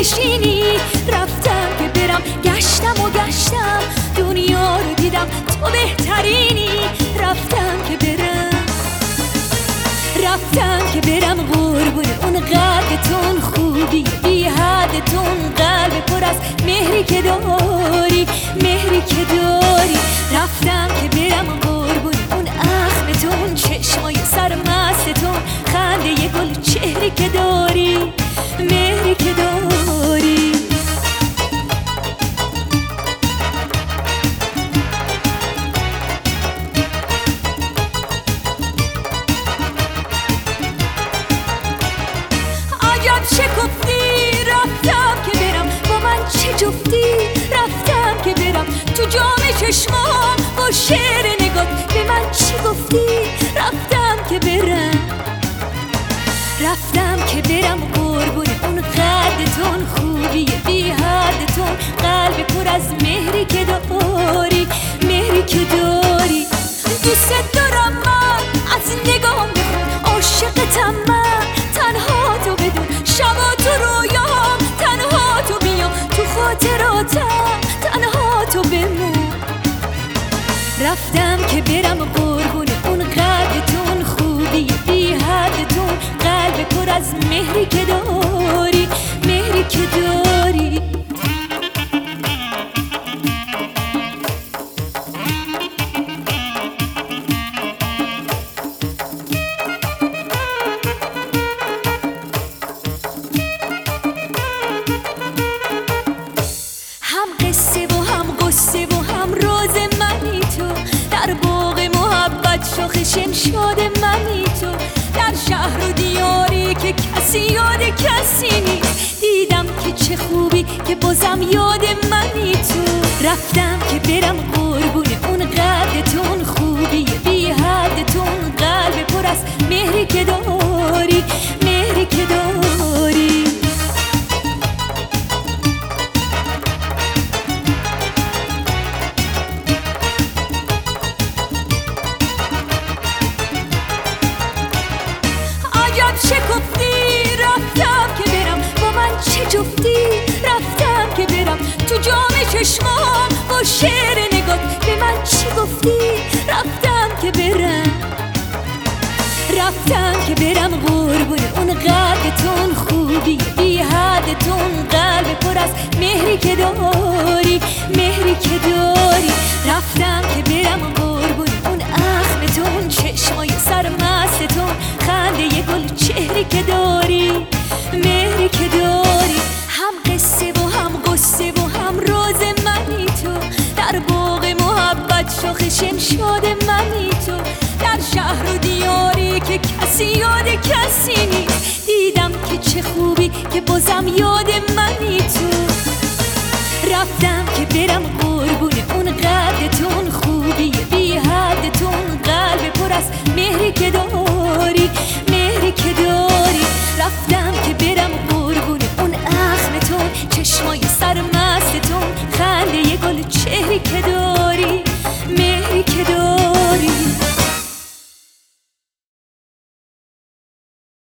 بشینی. رفتم که برم، گشتم و گشتم، دنیا رو دیدم تو بهترینی. رفتم که برم قربون اون قدتون، خوبی بی حدتون، قلب پر از مهری که داری، مهری که داری. رفتم که برم قربون اون اخمتون، چشمای سرمستتون، خنده گل چهری که داری، مهری که داری. شکفتی رفتم که برم، با من چه جفتی. رفتم که برم تو جام چشمام، با شعر نگات به من چی گفتی. رفتم که برم قربون اون قدتون، خوبی بی حدتون، قلب پر از مهری که داری، مهری که داری. دوست دارم من، از نگام بخون، عاشقتم من، تنها تو بدون، شبا تو رویام، تنها تو بیام، تو خاطراتم، تنها تو بمون. رفتم که برم قربون اون قدتون، خوبی بی حدتون، قلب پر از مهری که داری، مهری که داری. در باغ محبت شاخ شمشاد منی تو، در شهر و دیاری که کسی یاد کسی نیست. دیدم که چه خوبی که بازم یاد منی تو. رفتم که برم قربون اون قدتون، خوبی بی حدتون، قلب پر از مهری که داری، مهری که داری. شکفتی رفتم که برم، با من چه جفتی. رفتم که برم تو جام چشمام، با شعر نگات به من چی گفتی. رفتم که برم قربون اون قدتون، خوبی بی حدتون، قلب پر از مهری که داری، مهری که داری. رفتم که برم قربون اون اخمتون، چشمای سرمستتون، خنده گل چهری که داری، مهری که داری. هم قصه و هم قصه و هم راز منی تو، در باغ محبت شاخ شمشاد منی تو، در شهر و دیاری که کسی یاد کسی نیست. دیدم که چه خوبی که بازم یاد منی تو. رفتم که برم قربون اون قدتون، خوبی بی حدتون، قلب پر از مهری که داری، مهری که داری. رفتم که برم قربون اون اخمتون، چشمای سرمستتون، خنده گل چهری که داری.